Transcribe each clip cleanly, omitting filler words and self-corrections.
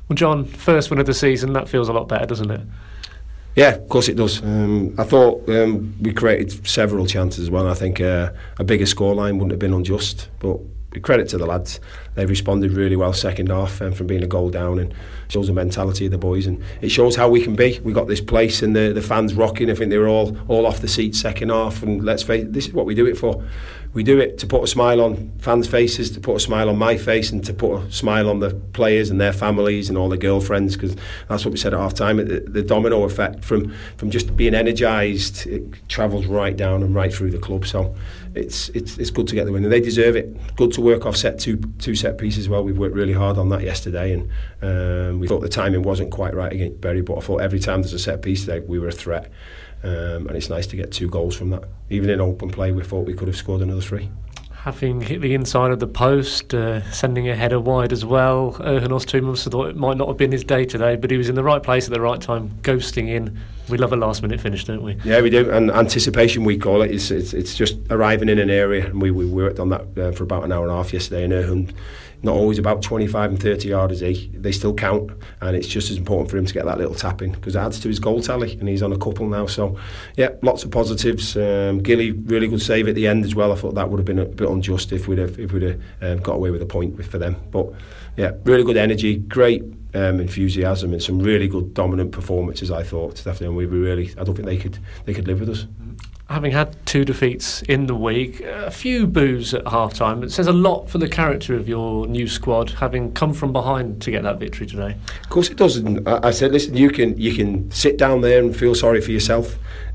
Well, John, first win of the season, that feels a lot better, doesn't it? Yeah, of course it does. I thought we created several chances as well. I think a bigger scoreline wouldn't have been unjust, but credit to the lads. They responded really well second half from being a goal down, and shows the mentality of the boys, and it shows how we can be. We got this place and the fans rocking. I think they were all off the seats second half, and let's face it, this is what we do it for. We do it to put a smile on fans' faces, to put a smile on my face, and to put a smile on the players and their families and all their girlfriends, because that's what we said at half time. The domino effect from just being energised, it travels right down and right through the club. So it's good to get the win, and they deserve it. Good to work off two set pieces well. We've worked really hard on that yesterday, and we thought the timing wasn't quite right against Bury, but I thought every time there's a set piece today, we were a threat. And it's nice to get 2 goals from that. Even in open play, we thought we could have scored another 3. Having hit the inside of the post, sending a header wide as well, Erhan Öztürk thought it might not have been his day today, but he was in the right place at the right time, ghosting in. We love a last minute finish, don't we? Yeah, we do, and anticipation we call it. It's just arriving in an area, and we worked on that for about an hour and a half yesterday, and Erhan, not always about 25 and 30 yards, they still count, and it's just as important for him to get that little tap in, because it adds to his goal tally, and he's on a couple now. So yeah, lots of positives. Gilly, really good save at the end as well. I thought that would have been a bit unjust if we'd have got away with a point for them, but yeah, really good energy, great enthusiasm, and some really good dominant performances. I thought definitely, and I don't think they could live with us. Having had 2 defeats in the week, a few boos at half-time, it says a lot for the character of your new squad, having come from behind to get that victory today. Of course it does. And I said, listen, you can sit down there and feel sorry for yourself,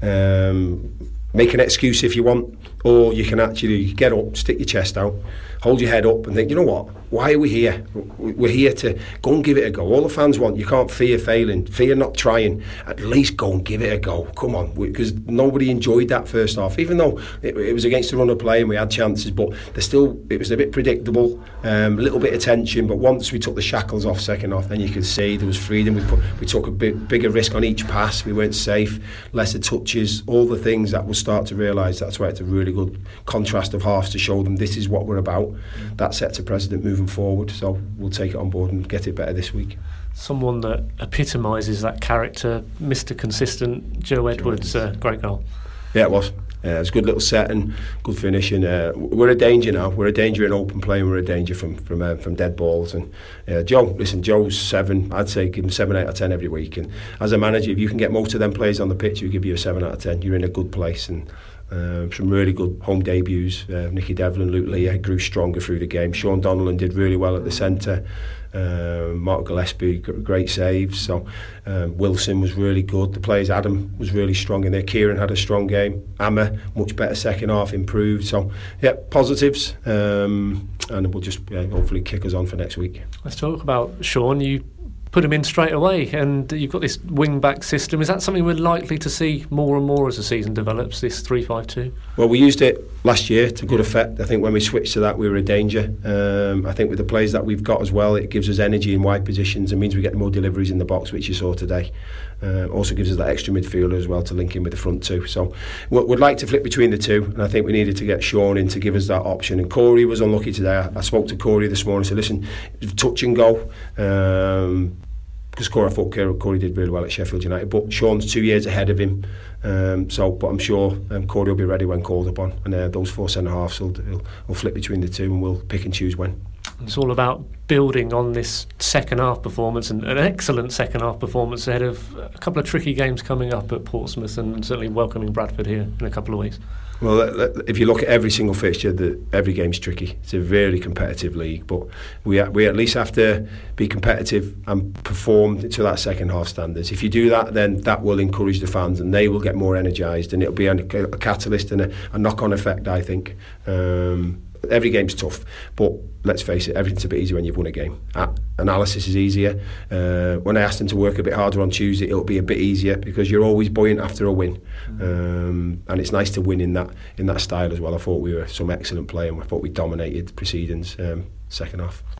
make an excuse if you want, or you can actually get up, stick your chest out, hold your head up and think, you know what, why are we here? We're here to go and give it a go. All the fans want, you can't fear failing, fear not trying. At least go and give it a go. Come on, because nobody enjoyed that first half, even though it was against the run of play and we had chances, but it was a bit predictable, a little bit of tension, but once we took the shackles off second half, then you could see there was freedom. We took a bigger risk on each pass, we weren't safe, lesser touches, all the things that we'll start to realise. That's why it's a really good contrast of halves to show them this is what we're about. That sets a precedent moving forward, so we'll take it on board and get it better this week. Someone that epitomises that character, Mr. Consistent, Joe Edwards, great goal. Yeah, it was. It was a good little set and good finish, and we're a danger now. We're a danger in open play, and we're a danger from dead balls. And Joe's 7. I'd say give him 7 out of 10 every week. And as a manager, if you can get most of them players on the pitch, who give you a 7 out of 10, you're in a good place. And some really good home debuts. Nicky Devlin, Luke Leah grew stronger through the game. Sean Donnellan did really well at the centre. Mark Gillespie, great saves. So Wilson was really good. The players, Adam was really strong in there. Kieran had a strong game. Amma, much better second half, improved. So yeah, positives, and we'll just hopefully kick us on for next week. Let's talk about Sean. You put him in straight away, and you've got this wing-back system. Is that something we're likely to see more and more as the season develops, this 3-5-2? Well, we used it last year to good effect. I think when we switched to that, we were a danger. I think with the players that we've got as well, it gives us energy in wide positions. It means we get more deliveries in the box, which you saw today. Also gives us that extra midfielder as well to link in with the front two. So we'd like to flip between the two, and I think we needed to get Sean in to give us that option. And Corey was unlucky today. I spoke to Corey this morning and said, listen, touch and go. Because I thought Corey did really well at Sheffield United, but Sean's 2 years ahead of him, but I'm sure Corey will be ready when called upon, and those 4 centre-halves will flip between the two, and we'll pick and choose when. It's all about building on this second half performance, and an excellent second half performance ahead of a couple of tricky games coming up at Portsmouth, and certainly welcoming Bradford here in a couple of weeks. Well, if you look at every single fixture, every game's tricky. It's a very competitive league, but we at least have to be competitive and perform to that second half standards. If you do that, then that will encourage the fans, and they will get more energised, and it'll be a catalyst and a knock-on effect, I think. Every game's tough, but let's face it, everything's a bit easier when you've won a game. Analysis is easier. When I asked them to work a bit harder on Tuesday, it'll be a bit easier because you're always buoyant after a win, and it's nice to win in that style as well. I thought we were some excellent play, and I thought we dominated the proceedings second half.